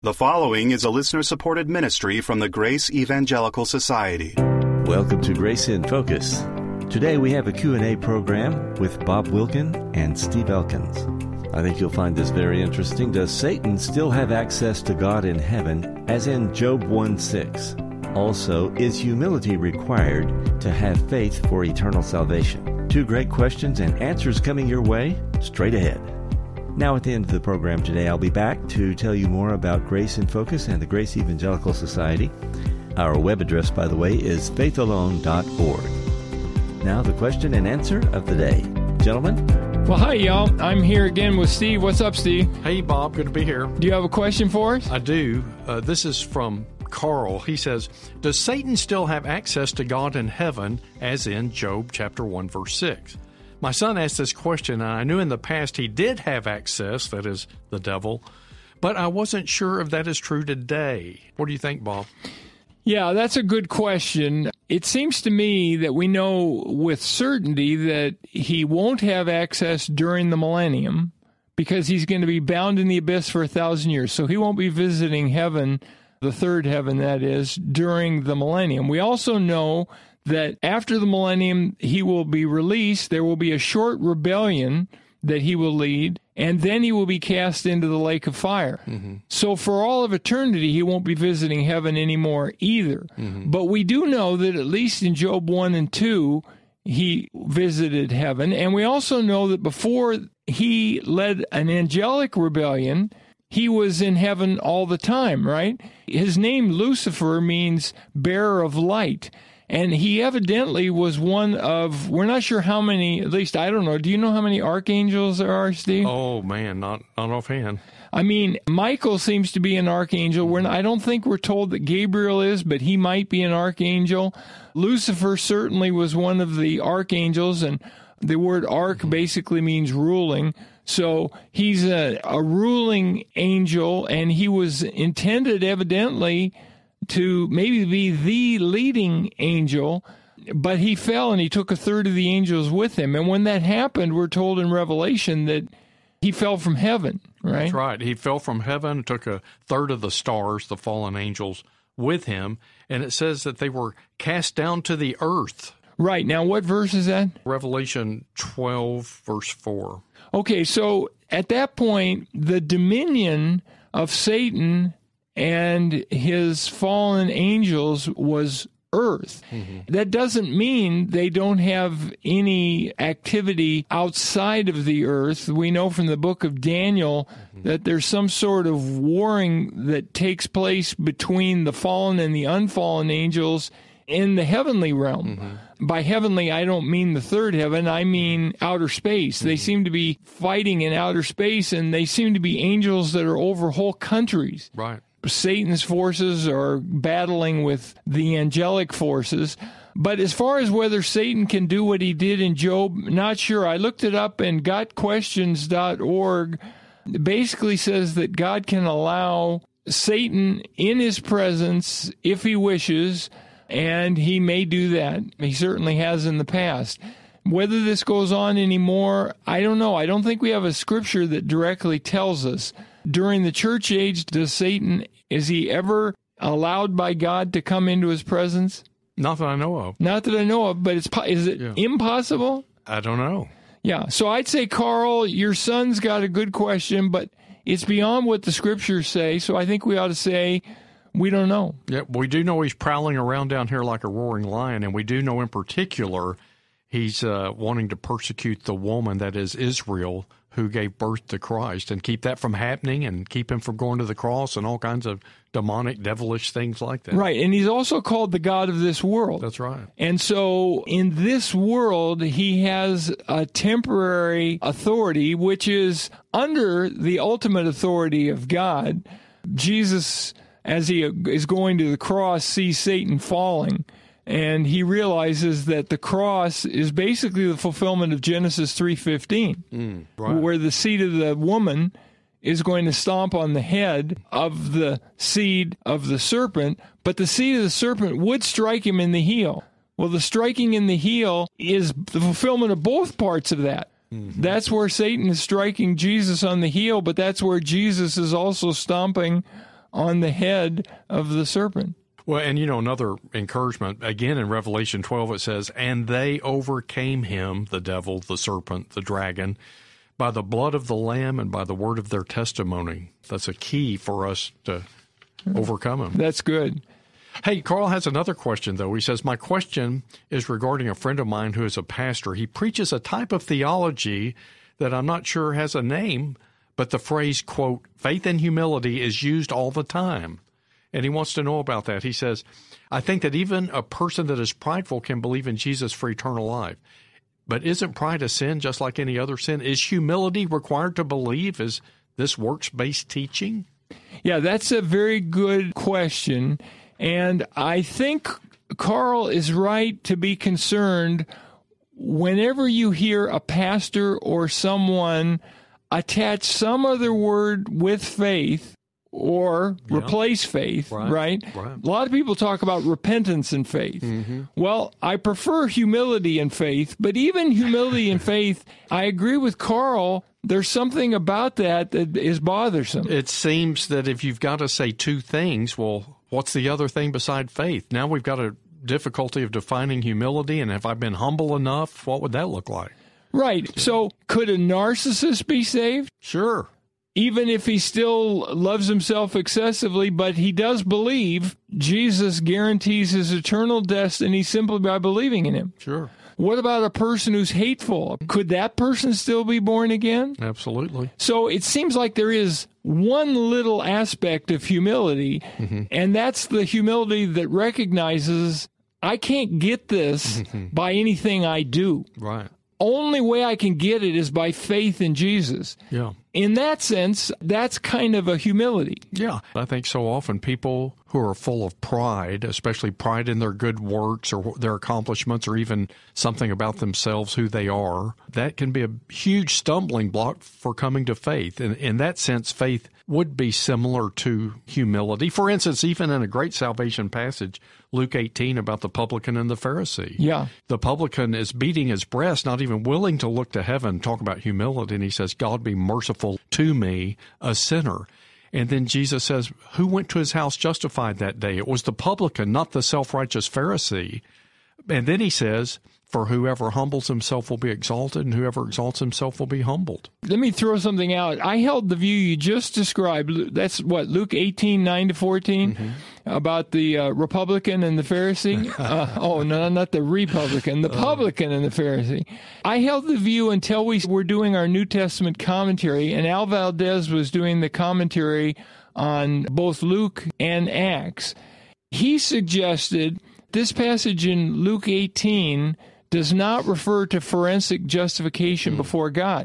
The following is a listener-supported ministry from the Grace Evangelical Society. Welcome to Grace in Focus. Today we have a Q&A program with Bob Wilkin and Steve Elkins. I think you'll find this very interesting. Does Satan still have access to God in heaven, as in Job 1:6? Also, is humility required to have faith for eternal salvation? Two great questions and answers coming your way straight ahead. Now at the end of the program today, I'll be back to tell you more about Grace in Focus and the Grace Evangelical Society. Our web address, by the way, is faithalone.org. Now the question and answer of the day. Gentlemen? Well, hi, y'all. I'm here again with Steve. What's up, Steve? Hey, Bob. Good to be here. Do you have a question for us? I do. This is from Carl. He says, does Satan still have access to God in heaven, as in Job chapter 1, verse 6? My son asked this question, and I knew in the past he did have access, that is, the devil, but I wasn't sure if that is true today. What do you think, Bob? Yeah, that's a good question. It seems to me that we know with certainty that he won't have access during the millennium because he's going to be bound in the abyss for 1,000 years. So he won't be visiting heaven, the third heaven, that is, during the millennium. We also know that after the millennium, he will be released. There will be a short rebellion that he will lead, and then he will be cast into the lake of fire. Mm-hmm. So for all of eternity, he won't be visiting heaven anymore either. Mm-hmm. But we do know that at least in Job 1 and 2, he visited heaven. And we also know that before he led an angelic rebellion, he was in heaven all the time, right? His name, Lucifer, means bearer of light. And he evidently was one of, we're not sure how many, at least I don't know. Do you know how many archangels there are, Steve? Oh, man, not offhand. I mean, Michael seems to be an archangel. I don't think we're told that Gabriel is, but he might be an archangel. Lucifer certainly was one of the archangels, and the word arch basically means ruling. So he's a ruling angel, and he was intended evidently to maybe be the leading angel, but he fell and he took a third of the angels with him. And when that happened, we're told in Revelation that he fell from heaven, right? That's right. He fell from heaven, took a third of the stars, the fallen angels, with him, and it says that they were cast down to the earth. Right. Now, what verse is that? Revelation 12, verse 4. Okay, so at that point, the dominion of Satan and his fallen angels was earth. Mm-hmm. That doesn't mean they don't have any activity outside of the earth. We know from the book of Daniel that there's some sort of warring that takes place between the fallen and the unfallen angels in the heavenly realm. Mm-hmm. By heavenly, I don't mean the third heaven, I mean outer space. Mm-hmm. They seem to be fighting in outer space, and they seem to be angels that are over whole countries. Right. Satan's forces are battling with the angelic forces. But as far as whether Satan can do what he did in Job, not sure. I looked it up, and gotquestions.org basically says that God can allow Satan in his presence if he wishes, and he may do that. He certainly has in the past. Whether this goes on anymore, I don't know. I don't think we have a scripture that directly tells us. During the church age, is he ever allowed by God to come into his presence? Not that I know of. Not that I know of, but is it impossible? I don't know. Yeah, so I'd say, Carl, your son's got a good question, but it's beyond what the scriptures say, so I think we ought to say, we don't know. Yeah, we do know he's prowling around down here like a roaring lion, and we do know in particular he's wanting to persecute the woman, that is Israel, who gave birth to Christ, and keep that from happening and keep him from going to the cross and all kinds of demonic, devilish things like that. Right, and he's also called the God of this world. That's right. And so in this world, he has a temporary authority, which is under the ultimate authority of God. Jesus, as he is going to the cross, sees Satan falling, and he realizes that the cross is basically the fulfillment of Genesis 3:15, right, where the seed of the woman is going to stomp on the head of the seed of the serpent, but the seed of the serpent would strike him in the heel. Well, the striking in the heel is the fulfillment of both parts of that. Mm-hmm. That's where Satan is striking Jesus on the heel, but that's where Jesus is also stomping on the head of the serpent. Well, and another encouragement, again in Revelation 12, it says, and they overcame him, the devil, the serpent, the dragon, by the blood of the Lamb and by the word of their testimony. That's a key for us to overcome him. That's good. Hey, Carl has another question, though. He says, my question is regarding a friend of mine who is a pastor. He preaches a type of theology that I'm not sure has a name, but the phrase, quote, faith and humility is used all the time. And he wants to know about that. He says, I think that even a person that is prideful can believe in Jesus for eternal life. But isn't pride a sin just like any other sin? Is humility required to believe? Is this works-based teaching? Yeah, that's a very good question. And I think Carl is right to be concerned whenever you hear a pastor or someone attach some other word with faith or replace faith, right? A lot of people talk about repentance and faith. Mm-hmm. Well, I prefer humility and faith, but even humility and faith, I agree with Carl, there's something about that is bothersome. It seems that if you've got to say two things, well, what's the other thing beside faith? Now we've got a difficulty of defining humility, and have I been humble enough? What would that look like? Right. So could a narcissist be saved? Sure. Even if he still loves himself excessively, but he does believe Jesus guarantees his eternal destiny simply by believing in him. Sure. What about a person who's hateful? Could that person still be born again? Absolutely. So it seems like there is one little aspect of humility, and that's the humility that recognizes I can't get this by anything I do. Right. Only way I can get it is by faith in Jesus. Yeah. In that sense, that's kind of a humility. Yeah. I think so often people who are full of pride, especially pride in their good works or their accomplishments or even something about themselves, who they are, that can be a huge stumbling block for coming to faith. And in that sense, faith would be similar to humility. For instance, even in a great salvation passage, Luke 18, about the publican and the Pharisee. Yeah. The publican is beating his breast, not even willing to look to heaven, talk about humility, and he says, God be merciful to me, a sinner. And then Jesus says, who went to his house justified that day? It was the publican, not the self-righteous Pharisee. And then he says, for whoever humbles himself will be exalted, and whoever exalts himself will be humbled. Let me throw something out. I held the view you just described. That's what, Luke 18, 9-14, about the Republican and the Pharisee? Oh, no, not the Republican, the publican and the Pharisee. I held the view until we were doing our New Testament commentary, and Al Valdez was doing the commentary on both Luke and Acts. He suggested this passage in Luke 18 does not refer to forensic justification before God.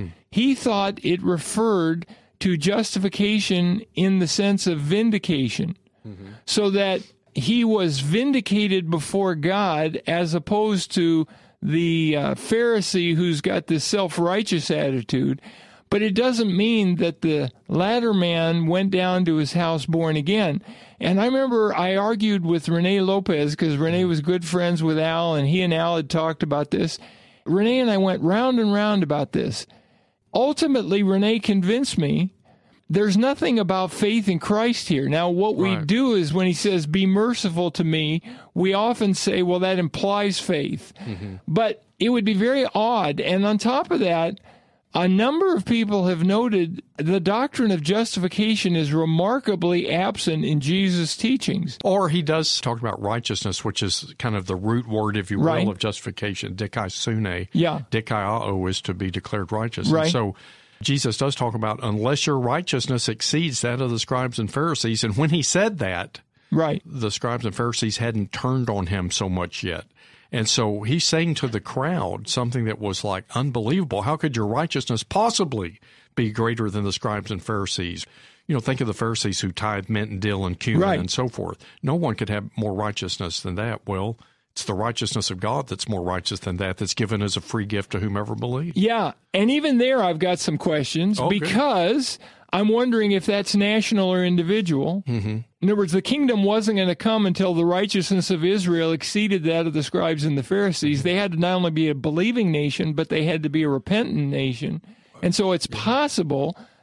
He thought it referred to justification in the sense of vindication, so that he was vindicated before God as opposed to the Pharisee who's got this self-righteous attitude. But it doesn't mean that the latter man went down to his house born again. And I remember I argued with Rene Lopez because Rene was good friends with Al, and he and Al had talked about this. Rene and I went round and round about this. Ultimately, Rene convinced me there's nothing about faith in Christ here. Now, what we do is when he says, be merciful to me, we often say, well, that implies faith. But it would be very odd. And on top of that, a number of people have noted the doctrine of justification is remarkably absent in Jesus' teachings. Or he does talk about righteousness, which is kind of the root word, if you will, of justification, dikaisune. Yeah. Dikaiao is to be declared righteous. Right. And so Jesus does talk about unless your righteousness exceeds that of the scribes and Pharisees. And when he said that, the scribes and Pharisees hadn't turned on him so much yet. And so he's saying to the crowd something that was like unbelievable. How could your righteousness possibly be greater than the scribes and Pharisees? You know, think of the Pharisees who tithe mint and dill and cumin and so forth. No one could have more righteousness than that. Well, it's the righteousness of God that's more righteous than that, that's given as a free gift to whomever believes. Yeah, and even there I've got some questions because I'm wondering if that's national or individual. In other words, the kingdom wasn't going to come until the righteousness of Israel exceeded that of the scribes and the Pharisees. They had to not only be a believing nation, but they had to be a repentant nation. And so it's possible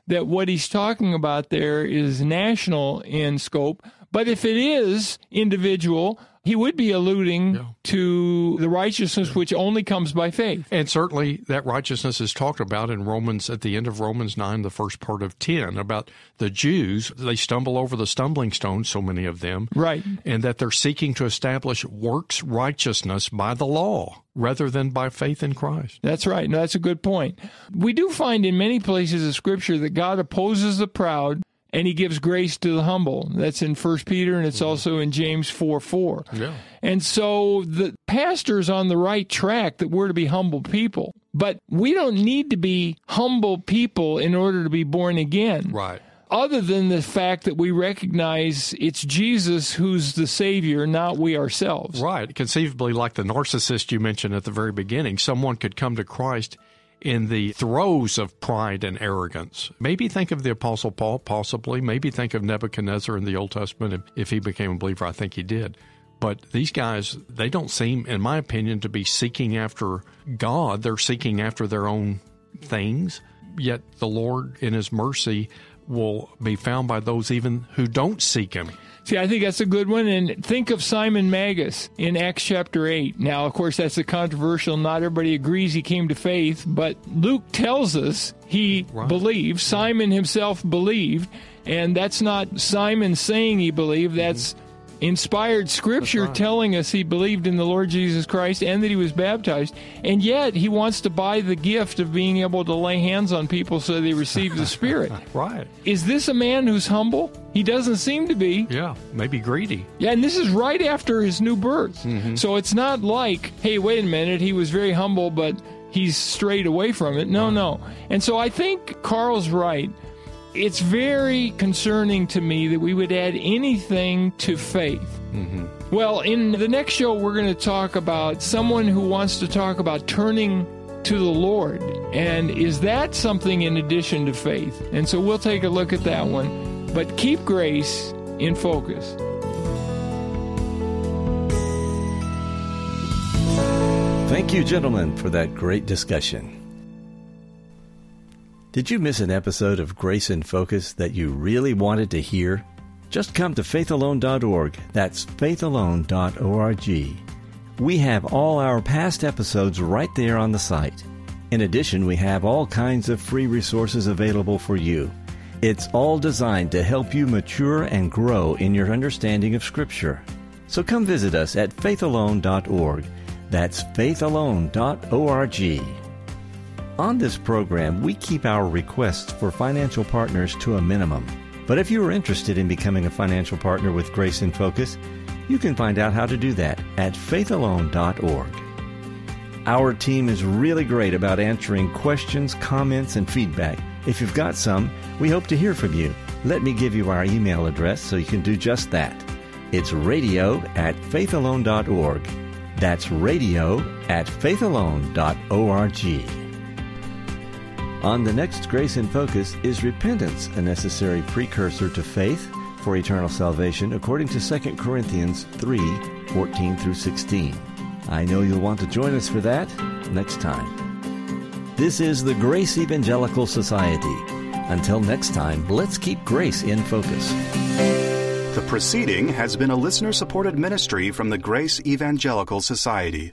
that what he's talking about there is national in scope. But if it is individual, he would be alluding to the righteousness which only comes by faith. And certainly that righteousness is talked about in Romans, at the end of Romans 9, the first part of 10, about the Jews. They stumble over the stumbling stone, so many of them. Right. And that they're seeking to establish works righteousness by the law rather than by faith in Christ. That's right. No, that's a good point. We do find in many places of Scripture that God opposes the proud, and he gives grace to the humble. That's in 1 Peter, and it's also in James 4:4. Yeah. And so the pastor's on the right track that we're to be humble people. But we don't need to be humble people in order to be born again. Right. Other than the fact that we recognize it's Jesus who's the Savior, not we ourselves. Right. Conceivably, like the narcissist you mentioned at the very beginning, someone could come to Christ in the throes of pride and arrogance. Maybe think of the Apostle Paul, possibly. Maybe think of Nebuchadnezzar in the Old Testament. If he became a believer, I think he did. But these guys, they don't seem, in my opinion, to be seeking after God. They're seeking after their own things. Yet the Lord, in his mercy, will be found by those even who don't seek him. See, I think that's a good one. And think of Simon Magus in Acts chapter 8. Now, of course, that's a controversial. Not everybody agrees he came to faith, but Luke tells us he believed. Simon himself believed. And that's not Simon saying he believed. That's inspired Scripture telling us he believed in the Lord Jesus Christ and that he was baptized. And yet, he wants to buy the gift of being able to lay hands on people so they receive the Spirit. Right. Is this a man who's humble? He doesn't seem to be. Yeah, maybe greedy. Yeah, and this is right after his new birth. So it's not like, hey, wait a minute, he was very humble, but he's strayed away from it. No. And so I think Carl's right. It's very concerning to me that we would add anything to faith. Well, in the next show, we're going to talk about someone who wants to talk about turning to the Lord. And is that something in addition to faith? And so we'll take a look at that one. But keep grace in focus. Thank you, gentlemen, for that great discussion. Did you miss an episode of Grace in Focus that you really wanted to hear? Just come to faithalone.org. That's faithalone.org. We have all our past episodes right there on the site. In addition, we have all kinds of free resources available for you. It's all designed to help you mature and grow in your understanding of Scripture. So come visit us at faithalone.org. That's faithalone.org. On this program, we keep our requests for financial partners to a minimum. But if you are interested in becoming a financial partner with Grace in Focus, you can find out how to do that at faithalone.org. Our team is really great about answering questions, comments, and feedback. If you've got some, we hope to hear from you. Let me give you our email address so you can do just that. It's radio@faithalone.org. That's radio@faithalone.org. On the next Grace in Focus, is repentance a necessary precursor to faith for eternal salvation, according to 2 Corinthians 3:14 through 16. I know you'll want to join us for that next time. This is the Grace Evangelical Society. Until next time, let's keep grace in focus. The proceeding has been a listener-supported ministry from the Grace Evangelical Society.